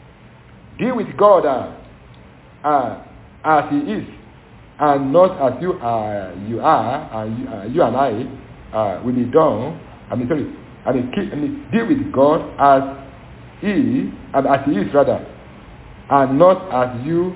Deal with God uh, uh, as He is, and not as you are, you are, and you, uh, you and I uh, will be done. I mean, sorry, I mean, keep, I mean, deal with God as He, and as He is rather, and not as you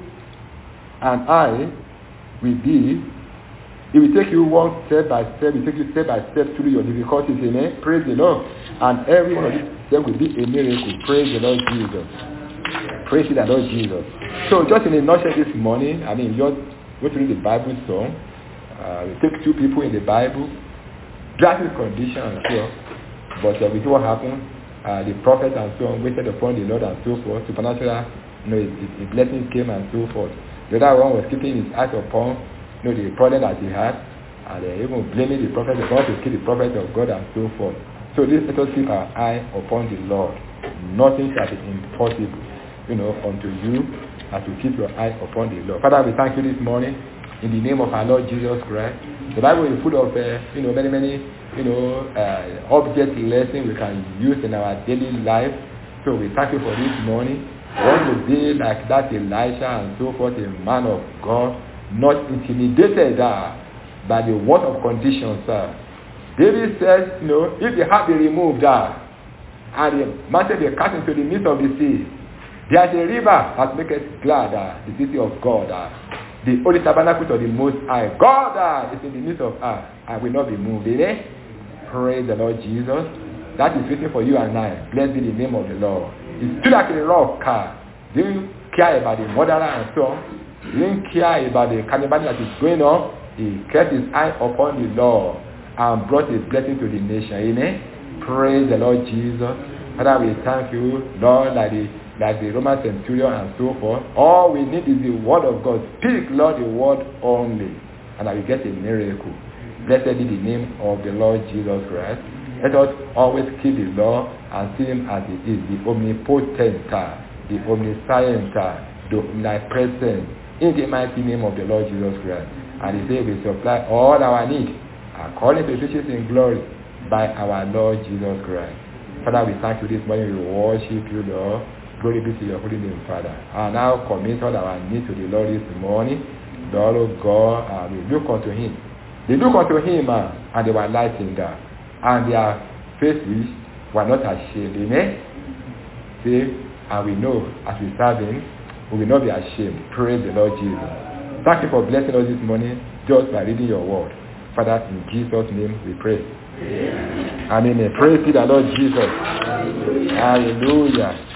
and I will be. It will take you one step by step. It will take you step by step through your difficulties. Amen. Praise the Lord. And every one of these steps will be a miracle. Praise the Lord Jesus. Praise the Lord Jesus. So just in a nutshell this morning, I mean, just go through the Bible song. Uh, we take two people in the Bible, drastic condition and so on. But uh, we see what happened. Uh, the prophet and so on waited upon the Lord and so forth. Supernatural, you know, the blessings came and so forth. The other one was keeping his eyes upon, you know, the problem that he had, and uh, even blaming the prophet, they want to kill the prophet of God and so forth. So this, let us keep our eye upon the Lord. Nothing shall be impossible, you know, unto you as you keep your eye upon the Lord. Father, we thank you this morning in the name of our Lord Jesus Christ. The Bible is full of, uh, you know, many, many, you know, uh, object lessons we can use in our daily life. So we thank you for this morning. I want to be like that Elisha and so forth, a man of God, not intimidated uh, by the worst of conditions. Uh. David says, you know, if the heart be removed, uh, and the mountain be cast into the midst of the sea, there is a river that maketh glad uh, the city of God, uh, the holy tabernacle of the Most High. God uh, is in the midst of us and will not be moved. Amen? Praise the Lord Jesus. That is written for you and I. Blessed be the name of the Lord. He stood like a rock. Uh, didn't care about the murderer and so on. He didn't care about the cannibalism that is going on. He kept his eye upon the Lord and brought his blessing to the nation. Amen? Praise the Lord Jesus. Father, we thank you, Lord, that the, that the Roman centurion and so forth. All we need is the word of God. Speak, Lord, the word only, and I will get a miracle. Blessed be the name of the Lord Jesus Christ. Let us always keep the law and see him as he is, the omnipotent, the omniscient, the omnipresent, in the mighty name of the Lord Jesus Christ. And he said we supply all our needs according to the riches in glory by our Lord Jesus Christ. Father, we thank you this morning. We worship you, Lord. Glory be to your holy name, Father. And now commit all our needs to the Lord this morning. Lord, oh God, and we look unto him. They look unto him, uh, and they were lightened up. And their faces were not ashamed. Amen? See, and we know as we serve him, we will not be ashamed. Praise the Lord Jesus. Thank you for blessing us this morning just by reading your word. Father, in Jesus' name we pray. Amen. Amen. Praise the Lord Jesus. Hallelujah.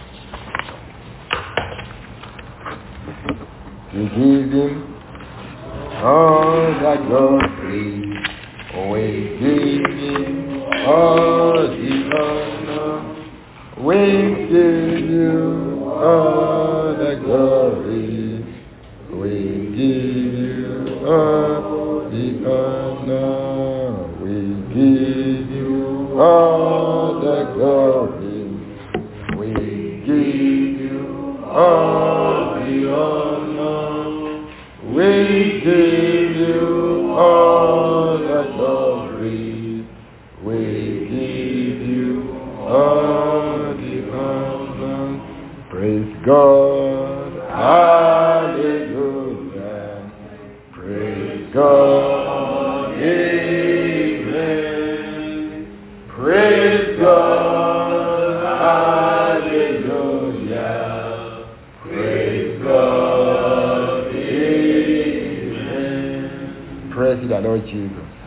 We give him all the glory. We give him all the honor. We give you all the glory. We give you all the honor. We give you all the glory. We give you all the honor. We give you all the glory. We give you all the honor. Praise God. Hallelujah. Praise God. Amen. Praise God. Hallelujah. Praise God. Amen. Praise the Lord Jesus.